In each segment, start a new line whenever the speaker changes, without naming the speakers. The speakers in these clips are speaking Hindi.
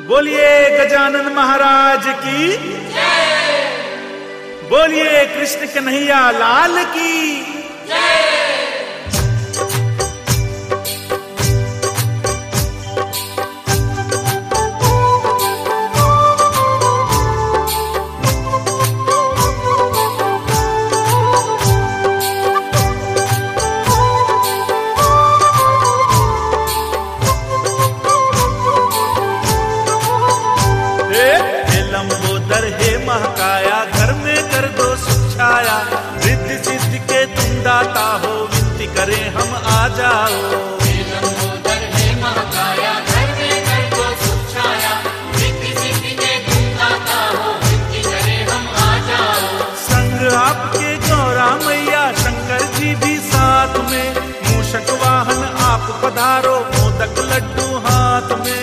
बोलिए गजानन महाराज की जय। बोलिए कृष्ण कन्हैया लाल की जय।
महाकाया घर में कर दो सुख छाया, रिद्धि सिद्धि के तुम दाता हो, विनती करें हम आ जाओ।
लंबोदर हे महाकाया घर में कर दो सुख छाया, रिद्धि सिद्धि के तुम दाता हो, विनती करें हम आ जाओ।
संग आपके गौरा मैया शंकर जी भी साथ में, मूषक वाहन आप पधारो, मोदक लड्डू हाथ में।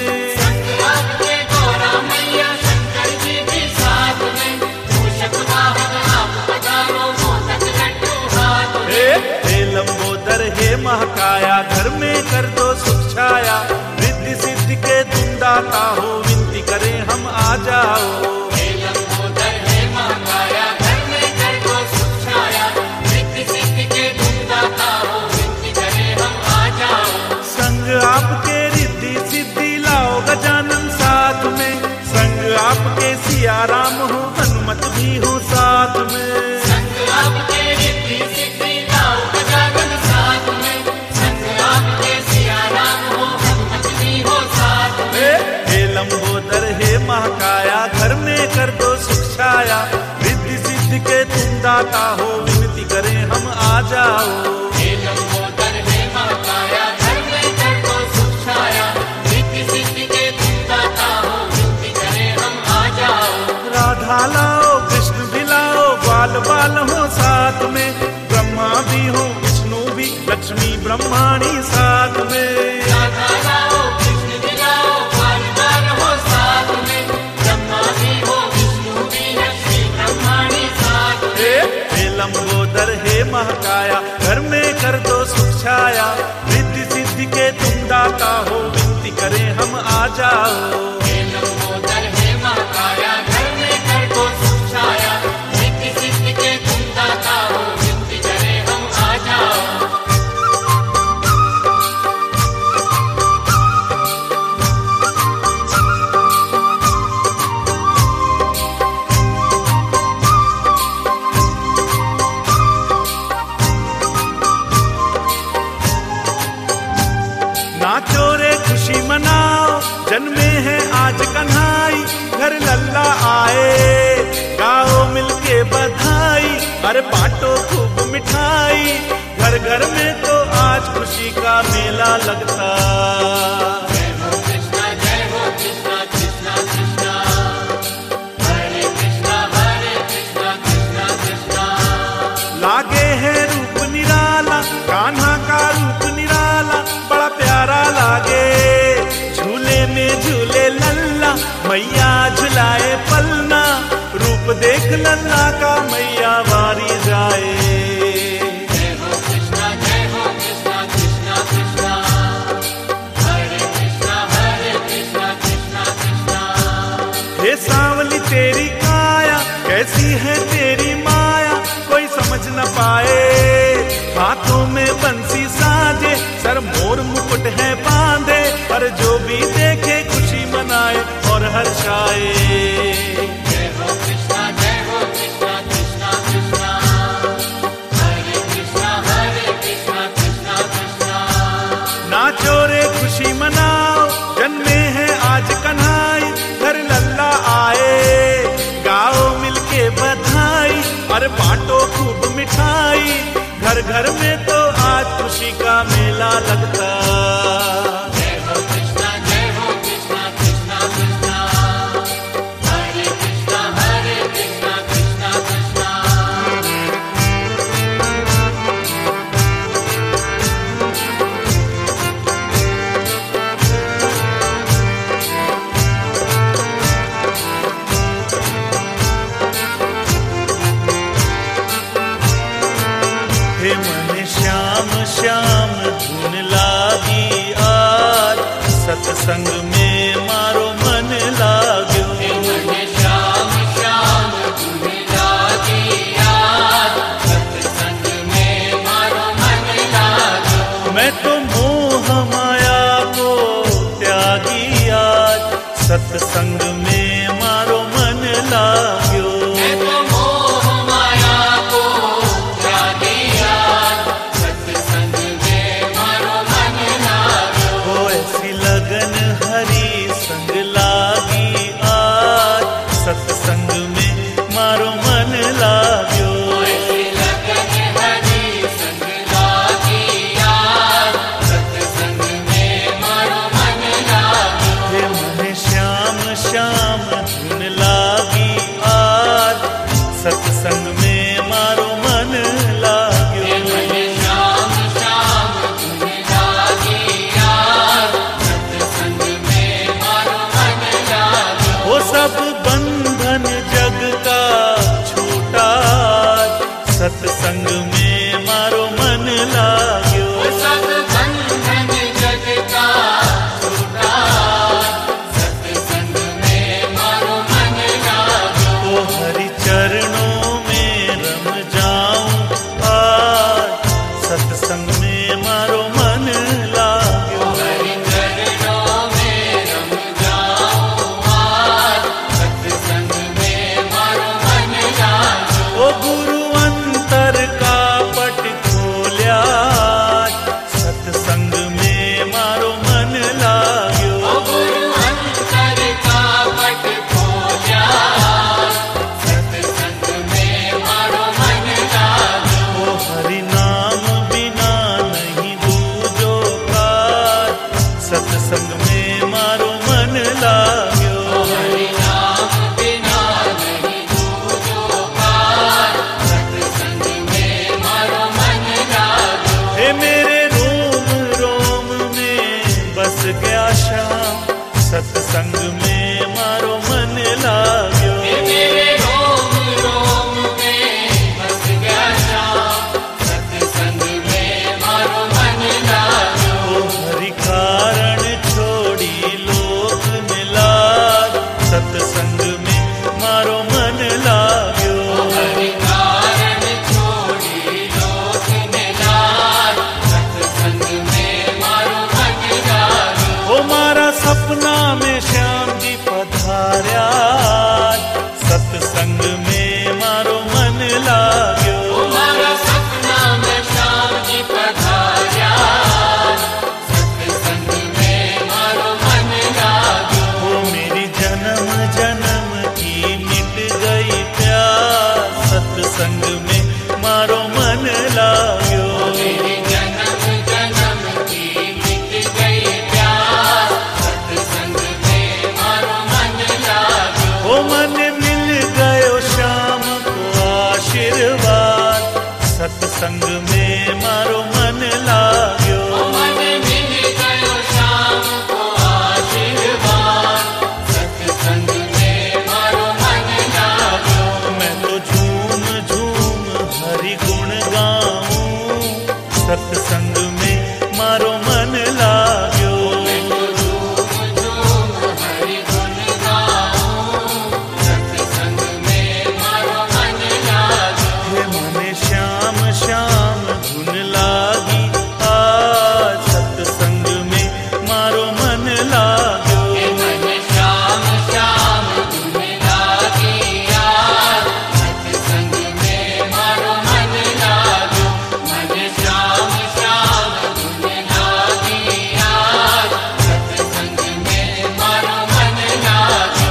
लंबोदर हे महाकाया घर में कर दो सुख छाया, रिद्धि सिद्धि के तुम दाता हो, विनती करें हम आ जाओ।
लंबोदर हे महाकाया घर में कर दो सुख छाया, रिद्धि सिद्धि के तुम दाता हो, विनती करें हम आ जाओ।
संग आपके रिद्धि सिद्धि लाओ गजानन साथ में, संग आपके सिया राम हो, हनुमत भी हो साथ में।
संग आपके रिद्धि सिद्धि लाओ गजानन साथ में, संग आपके सिया राम हो, हनुमत भी हो साथ में।
हे लंबोदर हे महाकाया घर में कर दो सुख छाया, रिद्धि सिद्धि के तुम दाता हो, विनती करें हम आ जाओ।
हे लंबोदर हे महाकाया घर में कर दो सुख छाया, रिद्धि सिद्धि के तुम दाता हो, विनती करें हम आ जाओ।
राधा लाओ कृष्ण भी लाओ, बाल बाल हो साथ में, ब्रह्मा भी हो विष्णु भी, लक्ष्मी ब्रह्माणी साथ में।
राधा लाओ कृष्ण भी लाओ, बाल बाल हो साथ में, ब्रह्मा भी हो विष्णु भी, लक्ष्मी ब्रह्माणी साथ में।
हे लंबोदर हे महाकाया घर में कर दो सुख छाया, रिद्धि सिद्धि के तुम दाता हो, विनती करें हम आ जाओ।
हे लंबोदर हे महाकाया घर में कर दो सुख छाया, रिद्धि सिद्धि के तुम दाता हो, विनती करें हम आ जाओ।
नाचो रे खुशी मनाओ, जन्मे हैं आज कन्हाई, घर लल्ला आए, गाओ मिलके बधाई, अरे बांटो खूब मिठाई, घर घर में तो आज खुशी का मेला लगता।
जय हो कृष्णा कृष्णा कृष्णा, हरे कृष्णा कृष्णा कृष्णा।
लागे है रूप निराला, कान्हा का रूप निराला, बड़ा प्यारा लागे, झूले में झूले लल्ला, मैया झुलाए पलना, रूप देख लल्ला का मैया वारी जाए।
जय हो कृष्णा कृष्णा कृष्णा, हरे कृष्णा कृष्णा कृष्णा।
हे सांवली तेरी काया, कैसी है तेरी माया, कोई समझ न पाए, हाथों में बंसी साजे, सर मोर मुकुट है बांधे, पर जो भी देखे खुशी मनाए और हर्षाए।
जय हो कृष्णा कृष्णा कृष्णा, हरे कृष्णा कृष्णा।
नाचो रे खुशी मनाओ, जन्मे हैं आज कन्हाई, घर लल्ला आए, गाओ मिलके बधाई, और बांटो खूब मिठाई, घर घर में तो आज खुशी का मेला लगता।
जय हो कृष्णा कृष्णा कृष्णा, हरे कृष्णा कृष्णा कृष्णा।
हे मन श्याम श्याम धुन लागी आज, सत्संग में मारो मन लागी आज, सत्संग में मारो मन लाग्यो।
मैं तो मोह माया को त्यागी आज, सत्संग में मारो मन लाग्यो।
हो ऐसी लगन हरी संग लागी आज, सत्संग में मारो मन लाग्यो।
ऐसी लगन हरी संग लागी आज, सत्संग में मारो मन लाग्यो।
हे मन श्याम श्याम धुन लागी आज, सत्संग में मारो मन लाग्यो।
हे मन श्याम श्याम धुन लागी आज, सत्संग में मारो मन लाग्यो।
वो सब बंधन जग का छूटा, सत्संग में मारो मन लाग्यो।
सब बंधन जग का छूटा, सत्संग में मारो मन लाग्यो।
ओ हरि चरणों में रम जाऊं आज, सत्संग में मारो मन लाग्यो।
हरि चरणों में रम जाऊं आज, सत्संग में मारो मन लाग्यो।
ओ गुरु अंतर का पट खोल्या, सत्संग में मारो मन लाग्यो।
ओ गुरु अंतर का पट खोल्या, सत्संग में मारो मन लाग्यो।
ओ हरि नाम बिना नहीं दूजो कार, सत्संग में मारो मन लाग्यो।
हरि नाम बिना नहीं दूजो पार, सत्संग में मारो मन लाग्यो।
हे मेरे रोम रोम में बस गया श्याम, सत्संग में मारो मन लाग्यो।
हे मेरे रोम रोम में बस गया श्याम, सत्संग में मारो मन लाग्यो।
ओ हरि कारण छोड़ी लोक मिलाद, सत्संग में मारो मन लाग्यो।
हरि कारण छोड़ी लोक निलार, सत्संग में मारो मन लाग्यो।
ओ मारा सपना में श्याम जी पधार्या, सत्संग में मारो मन लाग्यो।
हमारा सपना में श्याम जी पधार्या, सत्संग में मारो मन लाग्यो।
ओ मेरी जन्म जन्म की मिट गई प्यास, सत्संग में मारो मन लाग्यो।
मेरी जन्म जन्म की मिट गई प्यास, सत्संग में मारो मन लाग्यो।
ओ मन मिल गयो श्याम को आशीर्वाद, सत्संग में मारो मन लाग्यो।
मन मिल गयो श्याम को आशीर्वाद, सत्संग में मारो मन लाग्यो।
मैं तो झूम झूम हरि गुण गाऊं, सत्संग में मारो मन लाग्यो।
झूम झूम हरि गुण गाऊं, सत्संग में मारो मन लाग्यो।
हे मन श्याम श्याम धुन लागी आज, सत्संग में मारो मन लाग्यो।
हे मन श्याम श्याम धुन लागी आज, सत्संग में मारो मन लाग्यो। मन श्याम श्याम धुन लागी आज, सत्संग में मारो मन लाग्यो।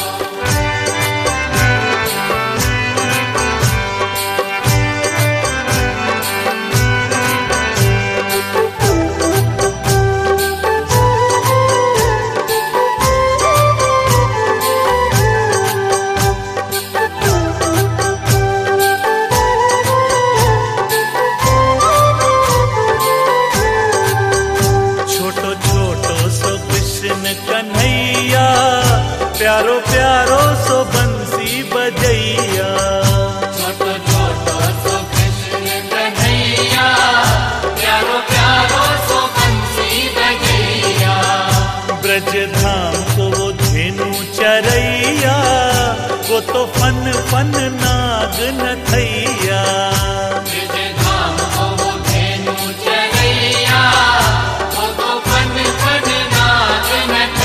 छोटो छोटो सो कृष्ण कन्हैया, प्यारो प्यारो सो बंसी बजैया।
छोटो छोटो सो कृष्ण कन्हैया, प्यारो प्यारो सो बंसी बजैया।
ब्रज धाम को वो धेनु चरैया, वो तो फन फन नाग नथैया।
ब्रज धाम को वो धेनु चरैया, वो तो फन फन नाग नथैया।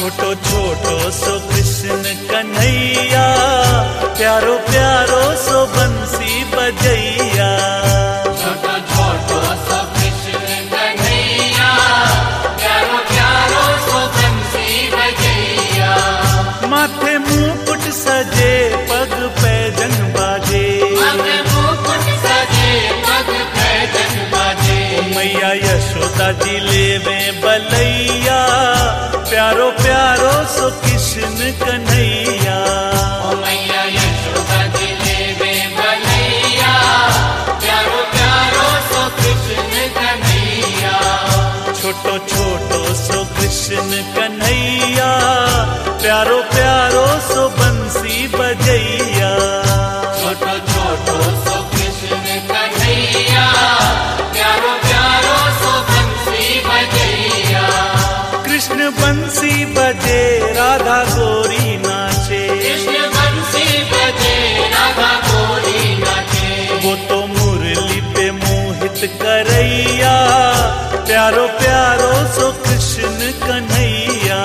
छोटो छोटो सो कृष्ण कन्हैया, प्यारो प्यारो सो बंसी बजैया।
छोटो छोटो सो कृष्ण कन्हैया, प्यारो प्यारो सो बंसी बजैया।
माथे मुकुट सजे पग पैजन बाजे,
माथे मुकुट सजे पग पैजन बाजे।
मैया यशोदा जी लेवे बलैया, प्यारो प्यारो सो कृष्ण कन्हैया।
ओ मैया यशोदा जी लेवे बलैया, प्यारो प्यारो सो कृष्ण कन्हैया।
छोटो छोटो सो कृष्ण कन्हैया, प्यारो प्यारो सो बंसी बजैया।
छोटो छोटो सो कृष्ण कन्हैया, प्यारो प्यारो सो बंसी बजैया।
कृष्ण बंसी बजे राधा गोरी नाचे,
कृष्ण बंसी बजे राधा गोरी नाचे।
वो तो मुरली पे मोहित करैया, प्यारो प्यारो सो कृष्ण कन्हैया।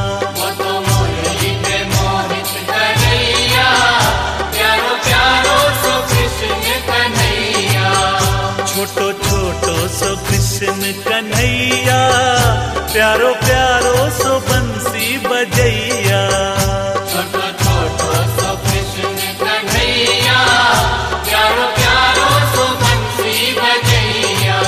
वो तो मुरली पे मोहित करैया, प्यारो प्यारो सो कृष्ण कन्हैया।
छोटो छोटो सो कृष्ण कन्हैया, प्यारो प्यारो सो बंसी बजैया।
छोटो छोटो सो कृष्ण कन्हैया, प्यारो प्यारो सो बंसी बजैया।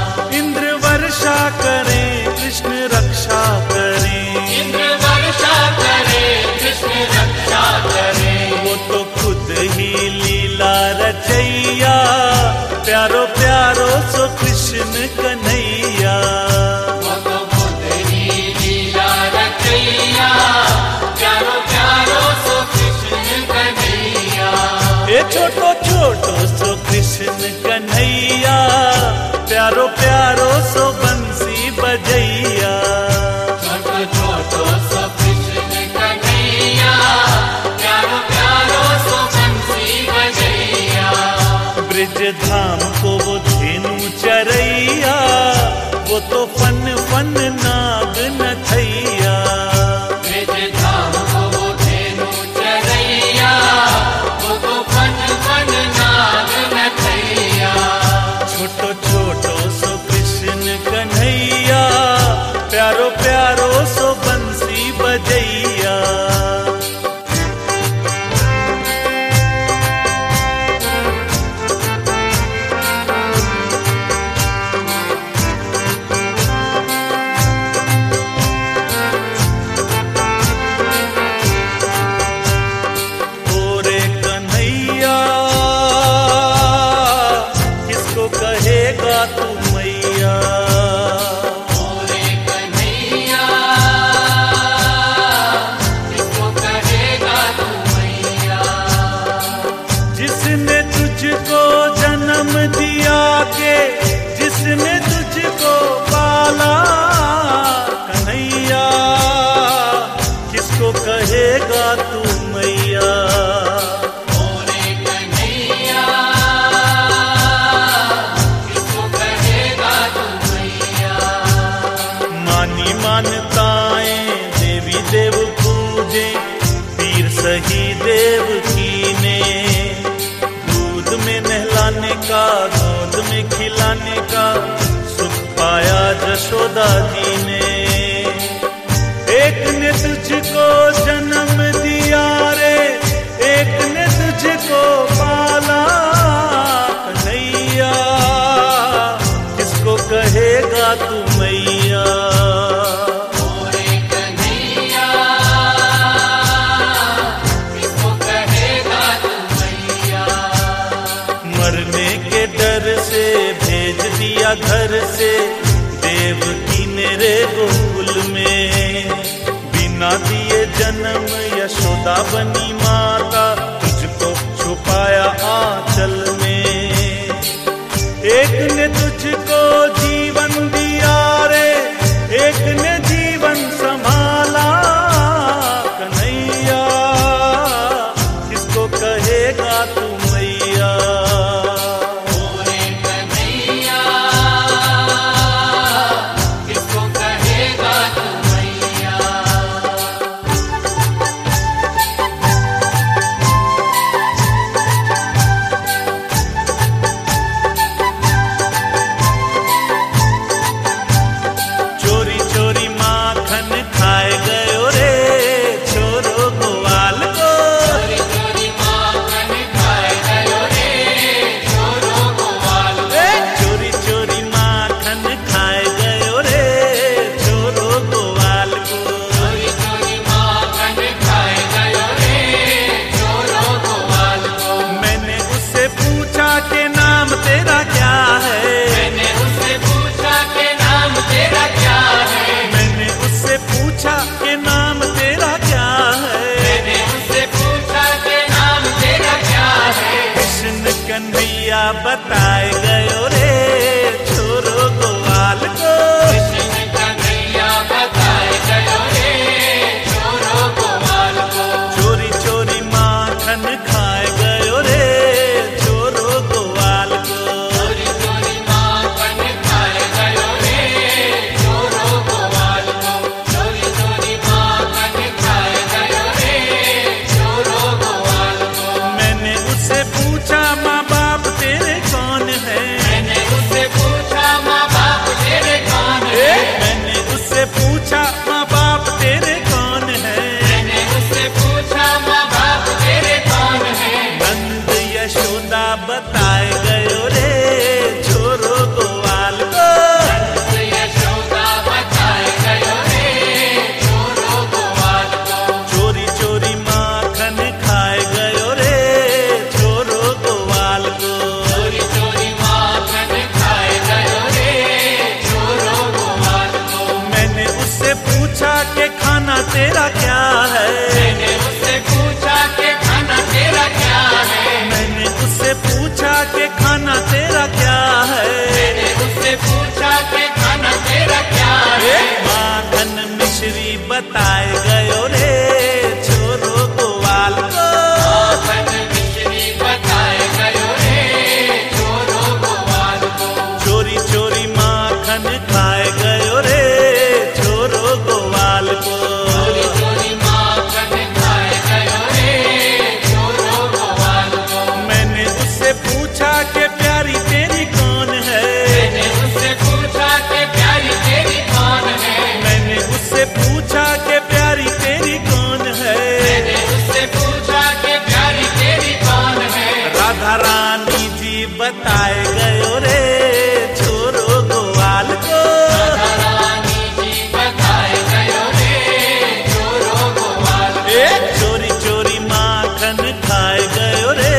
इंद्र वर्षा करे कृष्ण रक्षा करे,
इंद्र वर्षा करे कृष्ण रक्षा करे।
वो तो खुद ही लीला रचैया, प्यारो प्यारो सो कृष्ण कन्हैया।
वो तो खुद ही लीला रचैया, प्यारो प्यारो सो कृष्ण कन्हैया।
ए छोटो छोटो सो कृष्ण कन्हैया, प्यारो प्यारो सो बंसी बजैया।
छोटो छोटो सो कृष्ण कन्हैया, प्यारो प्यारो सो बंसी बजैया।
ब्रिज धाम को वो धेनु चरैया, वो तो फन फन नाग नथैया।
ब्रिज धाम को वो धेनु चरैया, वो तो फन फन नाग नथैया।
छोटो छोटो सो कृष्ण कन्हैया, प्यारो प्यारो सो बंसी बजैया। ओरे कन्हैया, किसको कहेगा तू मैया।
ओरे कन्हैया, किसको कहेगा तू मैया।
जिसने तुझको जन्म दिया के, जिसने तुझको पाला, कन्हैया किसको कहेगा तू मैया।
ओरे कन्हैया, किसको कहेगा तू मैया।
मानी मानताएं देवी देव पूजे, पीर सही देव कीने। दूध में नहलाने का, गोद में खिलाने का सुख पाया जशोदा जी ने। एक ने तुझको जन्म दिया रे, एक ने तुझको पाला, कन्हैया किसको कहेगा तू मैया।
ओरे कन्हैया, किसको कहेगा तू मैया।
मरने के डर से भेज दिया घर से, देवकी ने रे गोकुल में। बिना दिए जन्म यशोदा बनी माता, तुझको छुपाया आंचल में। एक ने तुझको जीवन दिया रे, एक ने जीवन संभाला, कन्हैया किसको कहेगा तू मैया।
ओरे कन्हैया,
कि नाम तेरा क्या है,
मैंने उससे पूछा कि नाम तेरा क्या है।
कृष्ण कन्हैया बताए गयो रे छोरो गोवाल को,
कृष्ण कन्हैया बताए गयो रे छोरो गोवाल को।
चोरी चोरी माखन खाए गयो रे छोरो गोवाल को,
चोरी चोरी माखन खाए गयो रे छोरो गोवाल को। चोरी चोरी माखन खाए गयो रे छोरो गोवाल को।
मैंने उससे पूछा माँ बाप तेरे कौन है,
मैंने उससे पूछा माँ बाप तेरे कौन है।
मैंने उससे पूछा माँ बाप तेरे कौन है,
मैंने उससे पूछा माँ बाप तेरे कौन है।
नंद यशोदा बताए गयो रे छोरो गोवाल को,
यशोदा बताए गयो रे छोरो गोवाल को।
चोरी चोरी माखन खाए गयो रे छोरो गोवाल को,
चोरी चोरी माखन खाए गयो रे छोरो गोवाल को।
मैंने उससे पूछा कि खाना तेरा क्या है,
मैंने उससे पूछा कि खाना तेरा क्या है।
मैंने उससे पूछा कि खाना तेरा क्या है,
मैंने उससे पूछा कि खाना तेरा क्या है।
माखन मिश्री बताए गयो रे छोरो गोवाल को,
माखन मिश्री बताए गयो रे छोरो गोवाल को।
चोरी चोरी माखन खाए गयो रे छोरो गोवाल को,
चोरी चोरी माखन खाए गयो रे छोरो गोवाल को।
मैंने उससे पूछा कि प्यारी तेरी कौन है,
मैंने उससे पूछा कि प्यारी तेरी कौन है।
मैंने उससे पूछा कि प्यारी तेरी कौन है,
मैंने उससे पूछा कि प्यारी तेरी कौन है।
राधा रानी जी बताए गयो रे छोरो गोवाल को,
रानी जी बताए गयो रे छोरो गोवाल को।
चोरी चोरी माखन खाए गयो रे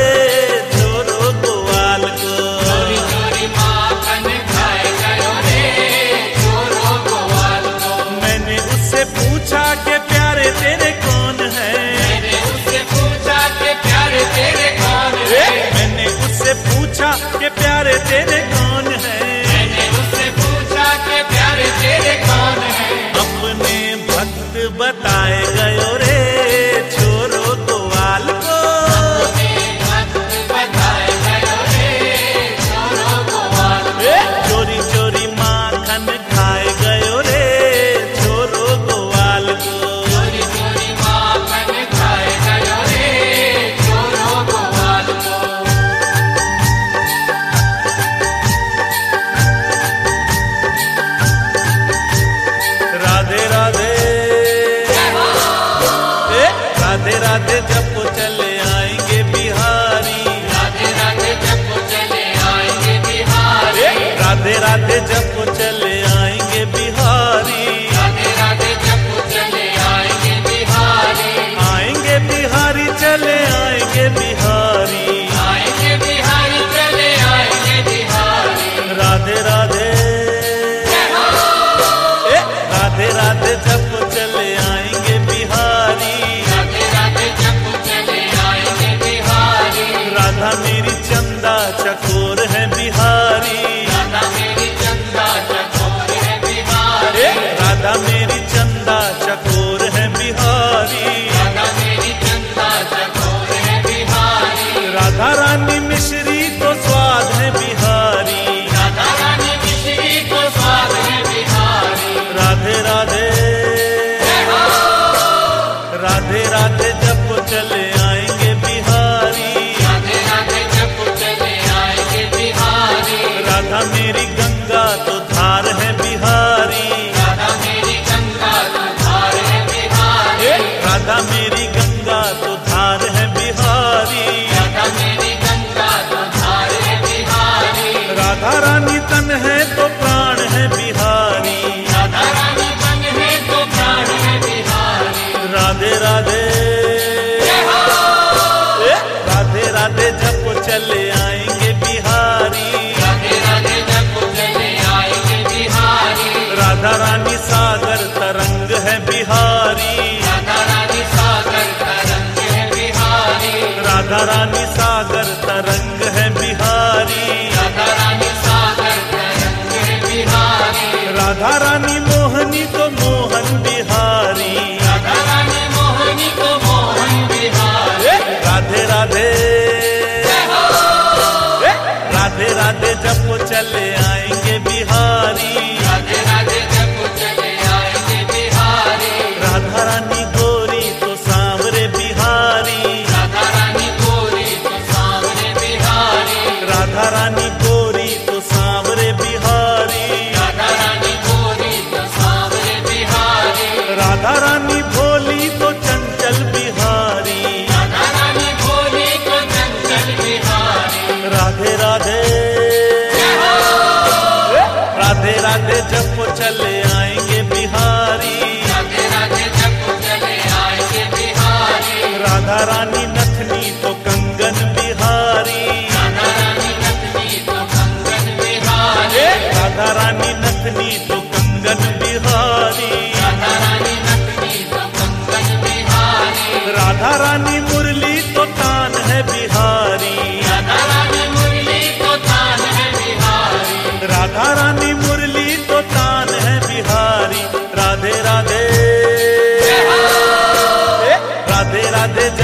छोरो गोवाल को,
चोरी चोरी माखन खाए गयो रे छोरो गोवाल को।
मैंने उससे पूछा कि प्यारे तेरे कौन है,
मैंने उससे पूछा कि प्यारे तेरे कौन है।
मैंने उससे पूछा कि प्यारे तेरे कौन है,
मैंने उससे पूछा कि प्यारे तेरे कौन है।
अपने भक्त बताए गयो रे छोरो गोवाल को,
भक्त बताए गयो रे छोरो गोवाल को।
चोरी चोरी माखन खाए गयो रे छोरो गोवाल को,
चोरी चोरी माखन खाए गयो रे छोरो गोवाल को।
राधे राधे राधे राधे जब चले आएंगे बिहारी,
राधे राधे जब चले आएंगे बिहारी।
राधे राधे जब चले आएंगे बिहारी,
राधे राधे जब चले आएंगे बिहारी।
आएंगे बिहारी चले आएंगे बिहारी,
आएंगे बिहारी चले आएंगे बिहारी।
राधे राधे राधे राधे जब चले आएंगे बिहारी,
राधे राधे जब चले आएंगे बिहारी।
राधा मेरी चंदा चकोर है बिहारी,
राधा मेरी चंदा चकोर है बिहारी।
राधा मेरी चंदा चकोर है बिहारी,
राधा मेरी चंदा चकोर है बिहारी।
राधा रानी मिश्री को स्वाद है बिहारी,
राधा रानी मिश्री को स्वाद है बिहारी।
राधे राधे राधे राधे जब चले आएंगे बिहारी,
राधे राधे जब चले आएंगे बिहारी।
राधा मेरी गंगा तो धार है बिहारी,
राधा मेरी गंगा तो धार है बिहारी।
राधा मेरी गंगा तो धार है बिहारी,
राधा मेरी गंगा तो धार है बिहारी।
राधा रानी तन है तो प्राण है बिहारी,
राधा रानी तन है तो प्राण है बिहारी।
राधे राधे राधे राधे जब चले आएंगे बिहारी,
राधे राधे जब चले आएंगे बिहारी।
राधा रानी सागर तरंग है बिहारी, बिहारी।
राधा रानी सागर तरंग है बिहारी।
राधा रानी सागर तरंग है बिहारी।
राधा रानी सागर तरंग है बिहारी।
राधा रानी मोहनी तो मोहन बिहारी।
राधा रानी मोहनी को मोहन बिहारी।
राधे राधे राधे राधे जब वो चले आएंगे बिहारी।
राधे राधे जब चले आएंगे बिहारी।
राधा रानी गोरी तो सांवरे बिहारी।
राधा रानी गोरी तो सामने बिहारी।
राधा रानी गोरी तो सांवरे बिहारी।
राधा रानी गोरी तो सामने बिहारी।
राधा रानी भोली तो चंचल बिहारी।
राधा रानी भोली तो चंचल बिहारी।
राधे राधे राधे राधे जब वो चले आएंगे बिहारी।
राधे राधे जब चले आएंगे बिहारी।
राधा रानी नथनी तो कंगन बिहारी।
राधा रानी नथनी तो कंगन बिहारी।
राधा रानी नथनी तो कंगन बिहारी।
राधा रानी नथनी तो कंगन बिहारी।
राधा रानी मुरली तो तान है बिहारी।
राधा रानी मुरली तो तान है बिहारी।
राधा रानी मुरली तो तान है बिहारी। राधे राधे राधे राधे